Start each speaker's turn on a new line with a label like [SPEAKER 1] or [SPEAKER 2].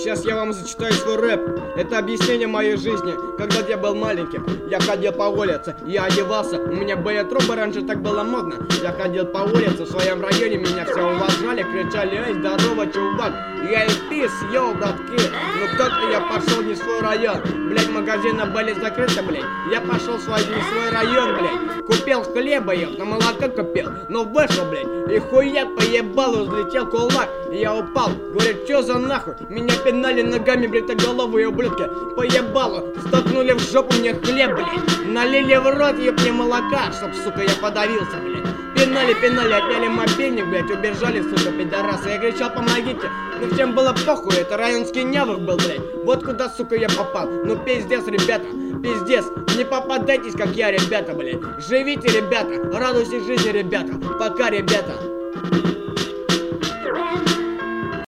[SPEAKER 1] Сейчас я вам зачитаю свой рэп. Это объяснение моей жизни. Когда я был маленьким, я ходил по улице, я одевался. У меня были трубы, раньше так было модно. Я ходил по улице в своем районе, меня все уважали, кричали: эй, здорово, чувак. Я и пис, йоу, братки. Но как-то я пошел не в свой район. Блять, магазины были закрыты, блять. Я пошел в свой район, блять. Купил хлеба, я на молоко купил. Но вышел, блять, и хуя поебал, взлетел кулак. И я упал, говорит, чё за нахуй? Меня пинали ногами, бритоголовые ублюдки. Поебало, столкнули в жопу мне хлеб, блять. Налили в рот, еб мне молока, чтоб, сука, я подавился, блять. Пинали, отняли мобильник, блять, убежали, сука, пидорасы. Я кричал, помогите, но всем было похуй, это районский Нявок был, блять. Вот куда, сука, я попал. Ну пиздец, ребята, пиздец. Не попадайтесь, как я, ребята, блять. Живите, ребята, радуйтесь жизни, ребята. Пока, ребята.